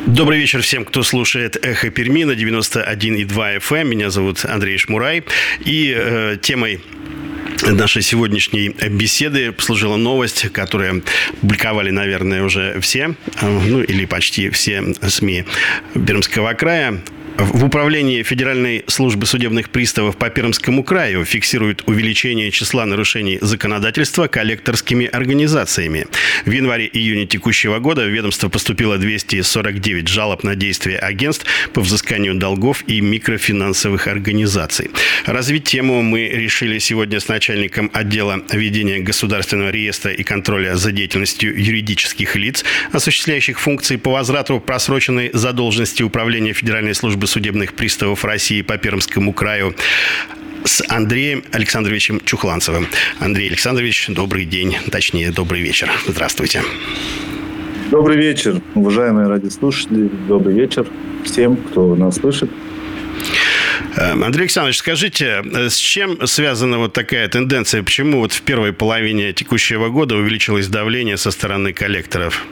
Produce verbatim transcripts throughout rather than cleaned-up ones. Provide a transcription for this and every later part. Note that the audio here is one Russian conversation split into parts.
Добрый вечер всем, кто слушает «Эхо Перми» на девяносто один и два эф эм. Меня зовут Андрей Шмурай. И э, темой нашей сегодняшней беседы послужила новость, которую публиковали, наверное, уже все, ну или почти все СМИ Пермского края. В управлении Федеральной службы судебных приставов по Пермскому краю фиксируют увеличение числа нарушений законодательства коллекторскими организациями. В январе-июне текущего года в ведомство поступило двести сорок девять жалоб на действия агентств по взысканию долгов и микрофинансовых организаций. Развить тему мы решили сегодня с начальником отдела ведения государственного реестра и контроля за деятельностью юридических лиц, осуществляющих функции по возврату просроченной задолженности Управления Федеральной службы судебных приставов России по Пермскому краю, с Андреем Александровичем Чухланцевым. Андрей Александрович, добрый день, точнее, добрый вечер. Здравствуйте. Добрый вечер, уважаемые радиослушатели. Добрый вечер всем, кто нас слышит. Андрей Александрович, скажите, с чем связана вот такая тенденция? Почему вот в первой половине текущего года увеличилось давление со стороны коллекторов?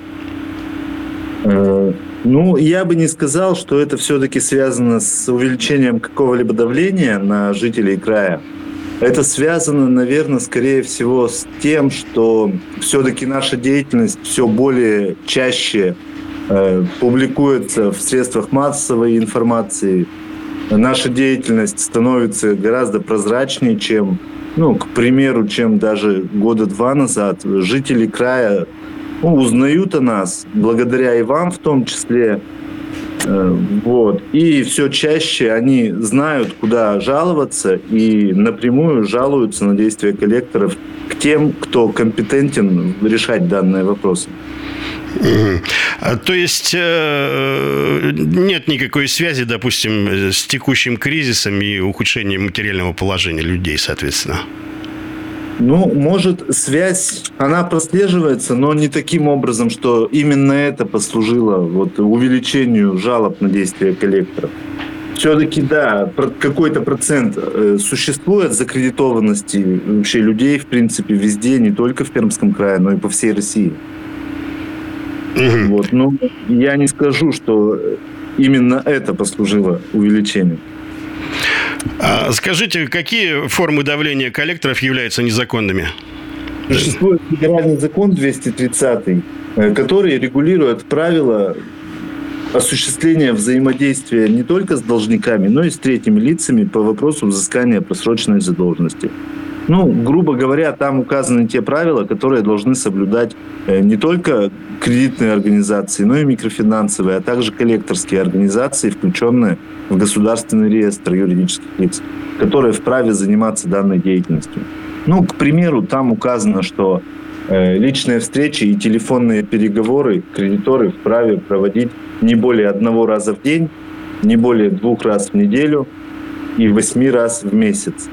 Ну, я бы не сказал, что это все-таки связано с увеличением какого-либо давления на жителей края. Это связано, наверное, скорее всего с тем, что все-таки наша деятельность все более чаще э, публикуется в средствах массовой информации. Наша деятельность становится гораздо прозрачнее, чем, ну, к примеру, чем даже года два назад. Жители края Ну, узнают о нас, благодаря и вам в том числе. Вот. И все чаще они знают, куда жаловаться, и напрямую жалуются на действия коллекторов к тем, кто компетентен решать данные вопросы. Угу. То есть э, нет никакой связи, допустим, с текущим кризисом и ухудшением материального положения людей, соответственно? Ну, может, связь, она прослеживается, но не таким образом, что именно это послужило вот увеличению жалоб на действия коллекторов. Все-таки, да, какой-то процент существует закредитованности вообще людей, в принципе, везде, не только в Пермском крае, но и по всей России. Угу. Вот, но я не скажу, что именно это послужило увеличению. А скажите, какие формы давления коллекторов являются незаконными? Существует федеральный закон двести тридцатый, который регулирует правила осуществления взаимодействия не только с должниками, но и с третьими лицами по вопросу взыскания просроченной задолженности. Ну, грубо говоря, там указаны те правила, которые должны соблюдать не только кредитные организации, но и микрофинансовые, а также коллекторские организации, включенные в государственный реестр юридических лиц, которые вправе заниматься данной деятельностью. Ну, к примеру, там указано, что э, личные встречи и телефонные переговоры кредиторы вправе проводить не более одного раза в день, не более двух раз в неделю и восьми раз в месяц.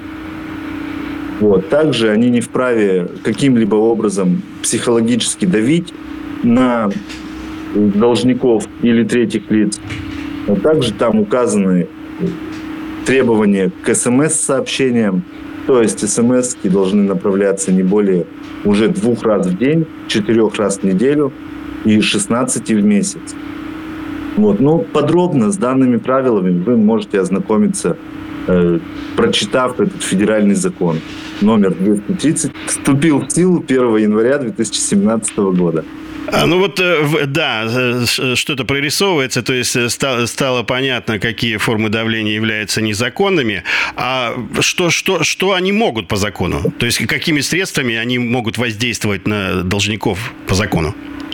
Вот. Также они не вправе каким-либо образом психологически давить на должников или третьих лиц. А также там указаны требования к СМС-сообщениям, то есть СМС-ки должны направляться не более уже двух раз в день, четырех раз в неделю и шестнадцати в месяц. Вот. Ну, подробно с данными правилами вы можете ознакомиться, э, прочитав этот федеральный закон. Номер двести тридцать вступил в силу первого января две тысячи семнадцатого года. А, ну вот, да, что-то прорисовывается, то есть стало, стало понятно, какие формы давления являются незаконными, а что, что, что они могут по закону? То есть какими средствами они могут воздействовать на должников по закону?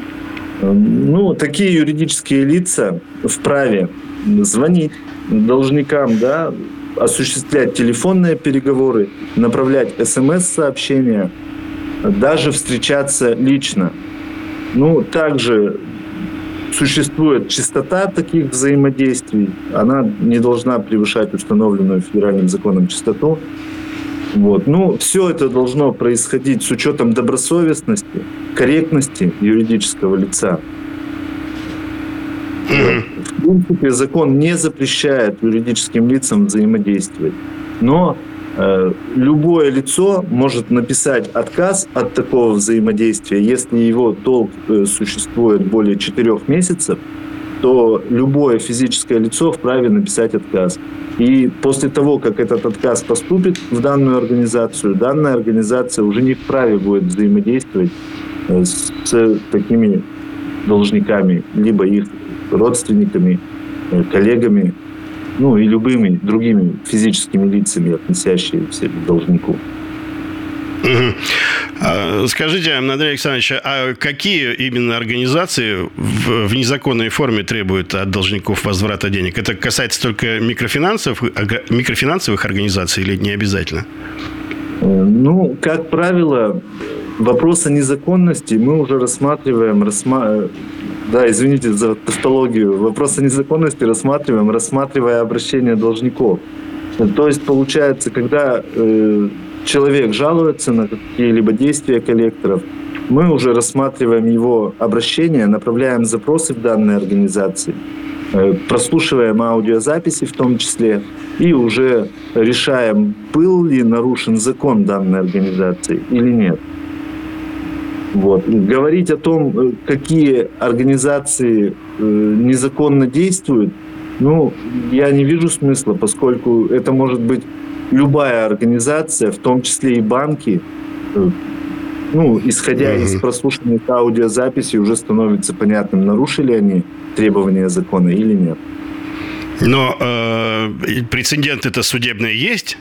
Ну, такие юридические лица вправе звонить должникам, да, осуществлять телефонные переговоры, направлять СМС-сообщения, даже встречаться лично. Ну, также существует частота таких взаимодействий. Она не должна превышать установленную федеральным законом частоту. Вот. Ну, все это должно происходить с учетом добросовестности, корректности юридического лица. В принципе, закон не запрещает юридическим лицам взаимодействовать. Но э, любое лицо может написать отказ от такого взаимодействия, если его долг э, существует более четырех месяцев, то любое физическое лицо вправе написать отказ. И после того, как этот отказ поступит в данную организацию, данная организация уже не вправе будет взаимодействовать с такими должниками, либо их родственниками, коллегами, ну и любыми другими физическими лицами, относящимися к должнику. Скажите, Андрей Александрович, а какие именно организации в, в незаконной форме требуют от должников возврата денег? Это касается только микрофинансовых, микрофинансовых организаций или не обязательно? Ну, как правило, вопрос о незаконности мы уже рассматриваем, рассма... да, извините за тавтологию, вопрос о незаконности рассматриваем, рассматривая обращение должников. То есть, получается, когда э, человек жалуется на какие-либо действия коллекторов, мы уже рассматриваем его обращение, направляем запросы в данные организации, э, прослушиваем аудиозаписи в том числе, и уже решаем, был ли нарушен закон данной организации или нет. Вот. Говорить о том, какие организации э, незаконно действуют, ну, я не вижу смысла, поскольку это может быть любая организация, в том числе и банки. Э, ну, исходя mm-hmm. из прослушанных аудиозаписей, уже становится понятным, нарушили они требования закона или нет. Но э, прецеденты-то судебные есть?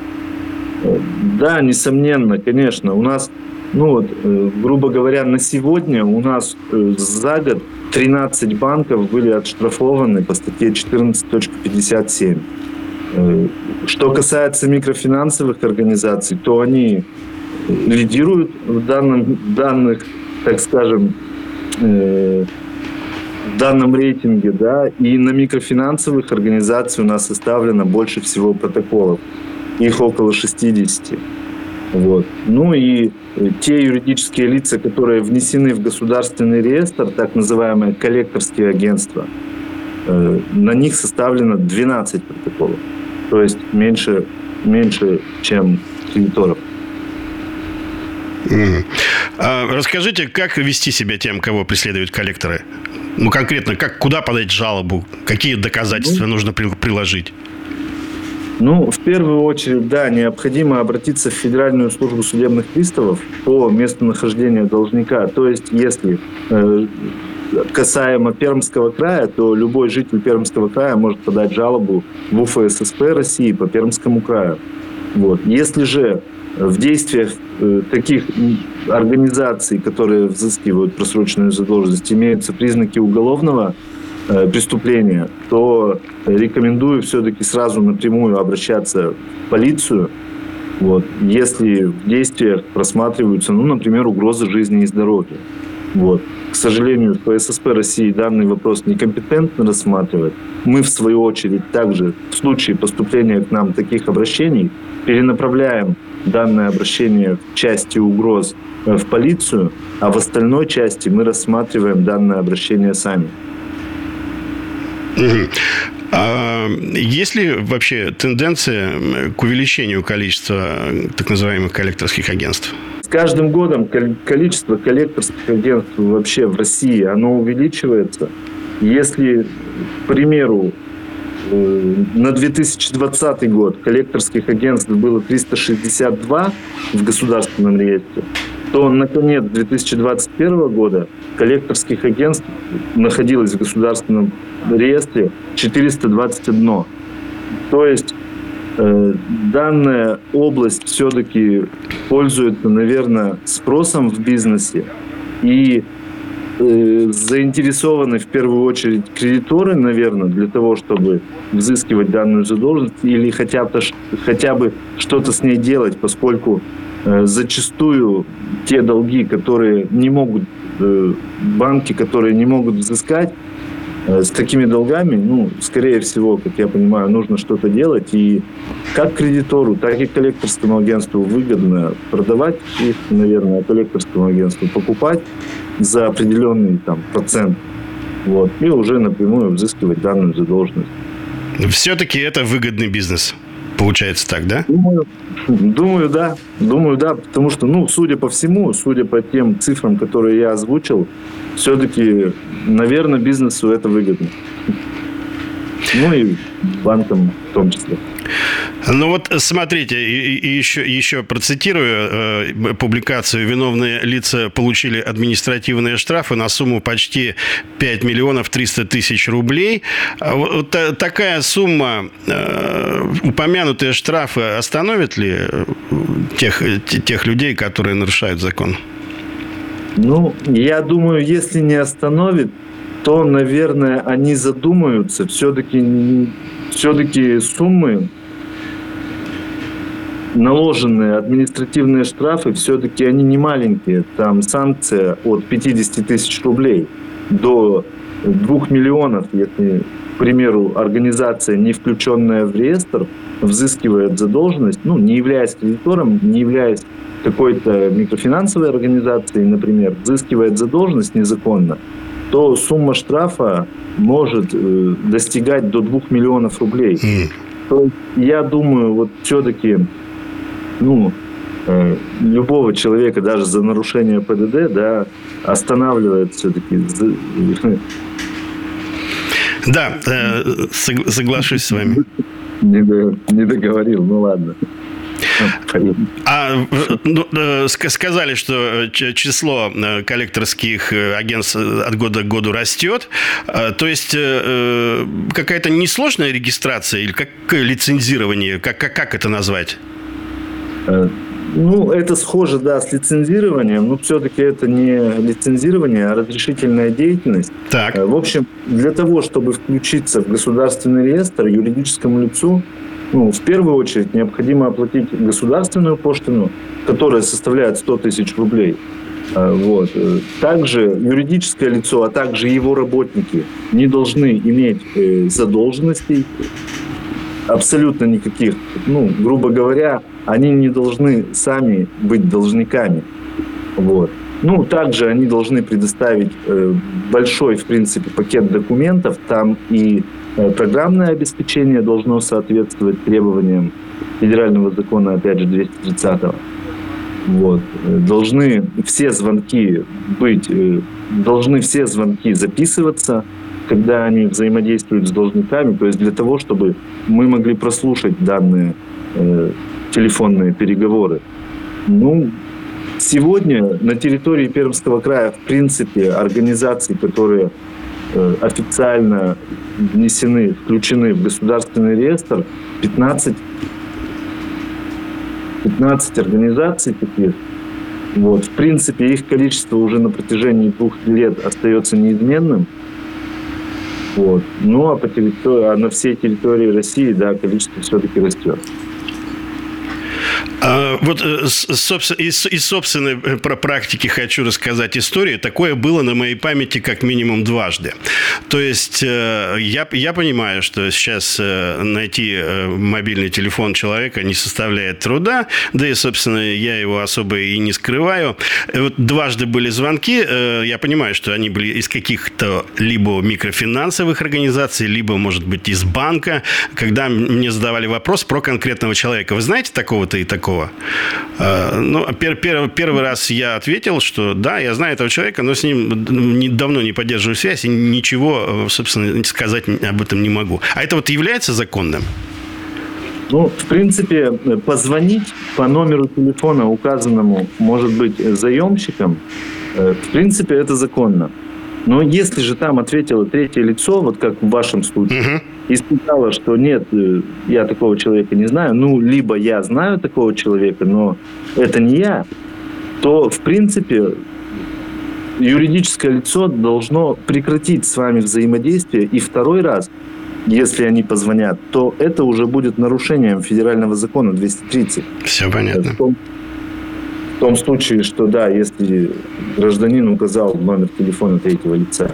Да, несомненно, конечно. У нас, ну вот, э, грубо говоря, на сегодня у нас э, за год тринадцать банков были отштрафованы по статье четырнадцать точка пятьдесят семь. Э, что касается микрофинансовых организаций, то они лидируют в данном, данных, так скажем, э, в данном рейтинге, да, и на микрофинансовых организаций у нас составлено больше всего протоколов. Их около шестидесяти. Вот. Ну и те юридические лица, которые внесены в государственный реестр, так называемые коллекторские агентства, э, на них составлено двенадцать протоколов. То есть меньше, меньше чем кредиторов. Mm. А расскажите, как вести себя тем, кого преследуют коллекторы? Ну, конкретно, как, куда подать жалобу? Какие доказательства mm. нужно при, приложить? Ну, в первую очередь, да, необходимо обратиться в Федеральную службу судебных приставов по местонахождению должника. То есть, если э, касаемо Пермского края, то любой житель Пермского края может подать жалобу в У Ф С С П России по Пермскому краю. Вот. Если же в действиях э, таких организаций, которые взыскивают просроченную задолженность, имеются признаки уголовного преступления, то рекомендую все-таки сразу напрямую обращаться в полицию. Вот. Если в действиях просматриваются, ну, например, угрозы жизни и здоровья. Вот. К сожалению, Ф С С П России данный вопрос некомпетентно рассматривает. Мы, в свою очередь, также в случае поступления к нам таких обращений перенаправляем данное обращение в части угроз в полицию, а в остальной части мы рассматриваем данное обращение сами. А есть ли вообще тенденция к увеличению количества так называемых коллекторских агентств? С каждым годом количество коллекторских агентств вообще в России, оно увеличивается. Если, к примеру, на две тысячи двадцатый год коллекторских агентств было триста шестьдесят два в государственном реестре, то на конец две тысячи двадцать первого года коллекторских агентств находилось в государственном реестре четыреста двадцать один. То есть э, данная область все-таки пользуется, наверное, спросом в бизнесе, и э, заинтересованы в первую очередь кредиторы, наверное, для того, чтобы взыскивать данную задолженность или хотя бы, хотя бы что-то с ней делать, поскольку э, зачастую те долги, которые не могут, э, банки, которые не могут взыскать, с такими долгами, ну, скорее всего, как я понимаю, нужно что-то делать. И как кредитору, так и коллекторскому агентству выгодно продавать их, наверное, а коллекторскому агентству покупать за определенный там процент. Вот, и уже напрямую взыскивать данную задолженность. Все-таки это выгодный бизнес. Получается так, да? Думаю, думаю, да. Думаю, да. Потому что, ну, судя по всему, судя по тем цифрам, которые я озвучил, все-таки, наверное, бизнесу это выгодно. Ну и банкам в том числе. Ну вот смотрите, и, и еще, еще процитирую э, публикацию. Виновные лица получили административные штрафы на сумму почти пять миллионов триста тысяч рублей. Вот такая сумма, э, упомянутые штрафы, остановит ли тех, тех людей, которые нарушают закон? Ну, я думаю, если не остановит, то, наверное, они задумаются. Все-таки, все-таки суммы, наложенные административные штрафы, все-таки они не маленькие. Там санкция от пятидесяти тысяч рублей до двух миллионов, если, к примеру, организация, не включенная в реестр, взыскивает задолженность, ну, не являясь кредитором, не являясь какой-то микрофинансовой организацией, например, взыскивает задолженность незаконно, то сумма штрафа может э, достигать до двух миллионов рублей. Mm. То есть, я думаю, вот все-таки, ну, э, любого человека даже за нарушение ПДД, да, останавливает все-таки. Да, э, соглашусь с вами. Не, до, не договорил, ну ладно. А ну, сказали, что число коллекторских агентств от года к году растет. То есть какая-то несложная регистрация или как лицензирование? Как, как, как это назвать? Ну, это схоже, да, с лицензированием, но все-таки это не лицензирование, а разрешительная деятельность. Так. В общем, для того, чтобы включиться в государственный реестр, юридическому лицу, ну, в первую очередь необходимо оплатить государственную пошлину, которая составляет сто тысяч рублей. Вот. Также юридическое лицо, а также его работники не должны иметь задолженностей, абсолютно никаких. Ну, грубо говоря, они не должны сами быть должниками. Вот. Ну, также они должны предоставить большой, в принципе, пакет документов. Там и программное обеспечение должно соответствовать требованиям федерального закона, опять же, двести тридцатого. Вот. Должны все звонки быть, должны все звонки записываться, когда они взаимодействуют с должниками, то есть для того, чтобы мы могли прослушать данные э, телефонные переговоры. Ну, сегодня на территории Пермского края, в принципе, организаций, которые э, официально внесены, включены в государственный реестр, пятнадцать, пятнадцать организаций таких. Вот. В принципе, их количество уже на протяжении двух лет остается неизменным. Вот. Ну, а, по территории, а на всей территории России, да, количество все-таки растет. Вот из, из собственной практики хочу рассказать историю. Такое было на моей памяти как минимум дважды. То есть я, я понимаю, что сейчас найти мобильный телефон человека не составляет труда, да и, собственно, я его особо и не скрываю. Вот дважды были звонки. Я понимаю, что они были из каких-то либо микрофинансовых организаций, либо, может быть, из банка, когда мне задавали вопрос про конкретного человека. Вы знаете такого-то и такого? Ну, пер, пер, первый раз я ответил, что да, я знаю этого человека, но с ним давно не поддерживаю связь и ничего, собственно, сказать об этом не могу. А это вот является законным? Ну, в принципе, позвонить по номеру телефона, указанному, может быть, заемщиком, в принципе, это законно. Но если же там ответило третье лицо, вот как в вашем случае, uh-huh. и сказала, что нет, я такого человека не знаю, ну, либо я знаю такого человека, но это не я, то, в принципе, юридическое лицо должно прекратить с вами взаимодействие, и второй раз, если они позвонят, то это уже будет нарушением федерального закона двести тридцать. Все понятно. В том, в том случае, что да, если гражданин указал номер телефона третьего лица.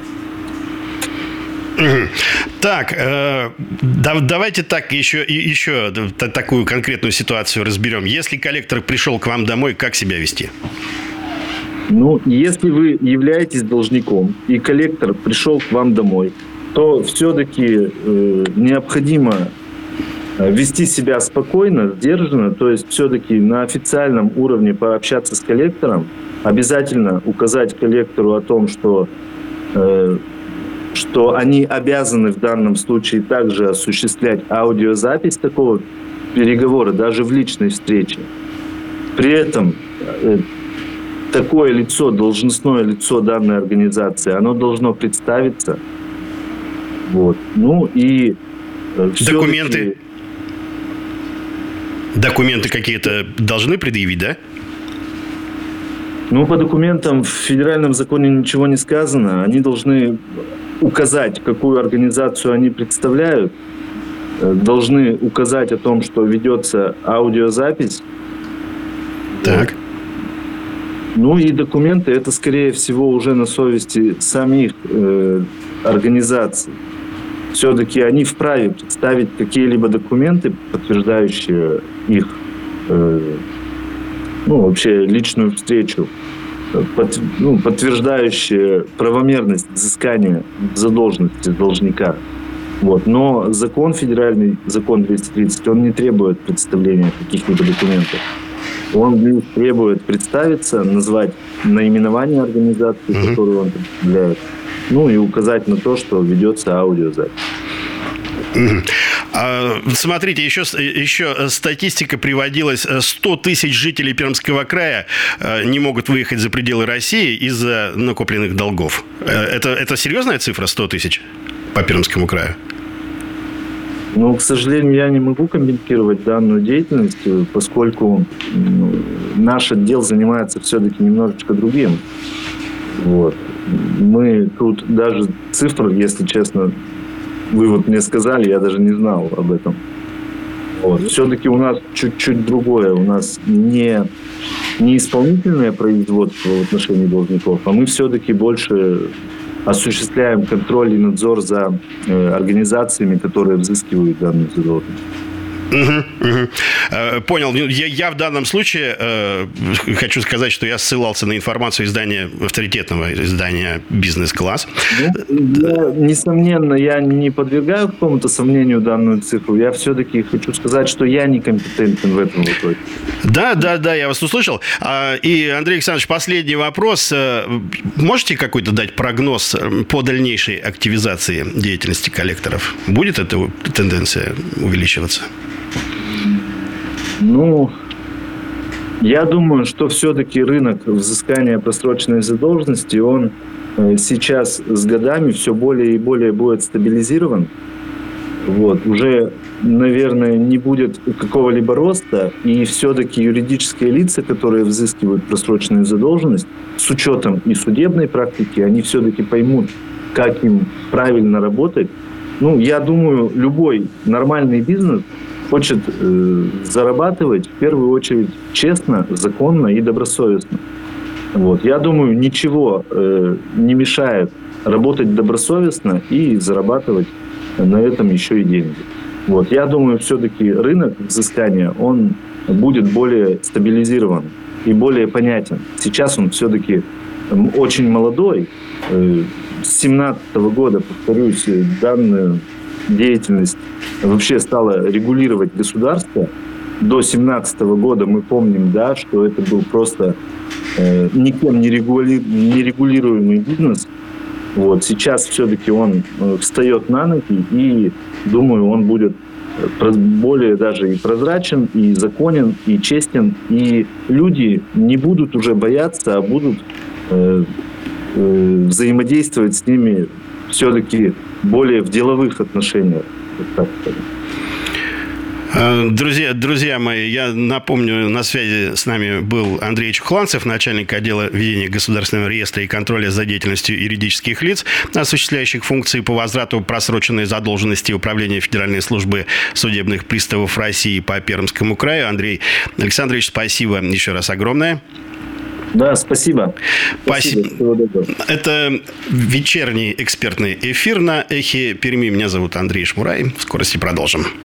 Так, э, да, давайте так еще, еще такую конкретную ситуацию разберем. Если коллектор пришел к вам домой, как себя вести? Ну, если вы являетесь должником, и коллектор пришел к вам домой, то все-таки э, необходимо вести себя спокойно, сдержанно, то есть все-таки на официальном уровне пообщаться с коллектором, обязательно указать коллектору о том, что, э, что они обязаны в данном случае также осуществлять аудиозапись такого переговора, даже в личной встрече. При этом э, такое лицо, должностное лицо данной организации, оно должно представиться. Вот. Ну и э, документы. Документы какие-то должны предъявить, да? Ну, по документам в федеральном законе ничего не сказано. Они должны указать, какую организацию они представляют, должны указать о том, что ведется аудиозапись. Так. Ну и документы, это, скорее всего, уже на совести самих э, организаций. Все-таки они вправе представить какие-либо документы, подтверждающие их, э, ну, вообще личную встречу, под, ну, подтверждающие правомерность взыскания задолженности должника. Вот. Но закон, федеральный закон двести тридцать, он не требует представления каких-либо документов. Он лишь требует представиться, назвать наименование организации, mm-hmm. которую он представляет, ну и указать на то, что ведется аудиозапись. Смотрите, еще, еще статистика приводилась. сто тысяч жителей Пермского края не могут выехать за пределы России из-за накопленных долгов. Это, это серьезная цифра, сто тысяч по Пермскому краю? Ну, к сожалению, я не могу комментировать данную деятельность, поскольку ну, наш отдел занимается все-таки немножечко другим. Вот. Мы тут даже цифр, если честно, вы вот мне сказали, я даже не знал об этом. Вот. Все-таки у нас чуть-чуть другое. У нас не, не исполнительное производство в отношении должников, а мы все-таки больше осуществляем контроль и надзор за э, организациями, которые взыскивают данную задолженность. Угу, угу. Понял. Я, я в данном случае э, хочу сказать, что я ссылался на информацию издания, авторитетного издания «Бизнес-класс». Ну, я, несомненно, я не подвергаю какому-то сомнению данную цифру. Я все-таки хочу сказать, что я некомпетентен в этом вопросе. Да, да, да, я вас услышал. И, Андрей Александрович, последний вопрос. Можете какой-то дать прогноз по дальнейшей активизации деятельности коллекторов? Будет эта тенденция увеличиваться? Ну, я думаю, что все-таки рынок взыскания просроченной задолженности, он сейчас с годами все более и более будет стабилизирован. Вот. Уже, наверное, не будет какого-либо роста, и все-таки юридические лица, которые взыскивают просроченную задолженность, с учетом и судебной практики, они все-таки поймут, как им правильно работать. Ну, я думаю, любой нормальный бизнес хочет э, зарабатывать в первую очередь честно, законно и добросовестно. Вот. Я думаю, ничего э, не мешает работать добросовестно и зарабатывать на этом еще и деньги. Вот. Я думаю, все-таки рынок взыскания, он будет более стабилизирован и более понятен. Сейчас он все-таки очень молодой. С две тысячи семнадцатого года, повторюсь, данную деятельность вообще стало регулировать государство. До две тысячи семнадцатого года мы помним, да, что это был просто э, никем не, регули... не регулируемый бизнес. Вот. Сейчас все-таки он э, встает на ноги, и, думаю, он будет более даже и прозрачен, и законен, и честен. И люди не будут уже бояться, а будут э, э, взаимодействовать с ними все-таки более в деловых отношениях. Так сказать. Друзья, друзья мои, я напомню, на связи с нами был Андрей Чухланцев, начальник отдела ведения государственного реестра и контроля за деятельностью юридических лиц, осуществляющих функции по возврату просроченной задолженности Управления Федеральной службы судебных приставов России по Пермскому краю. Андрей Александрович, спасибо еще раз огромное. Да, спасибо. Спасибо. спасибо. Это вечерний экспертный эфир на Эхе Перми. Меня зовут Андрей Шмурай. В скорости продолжим.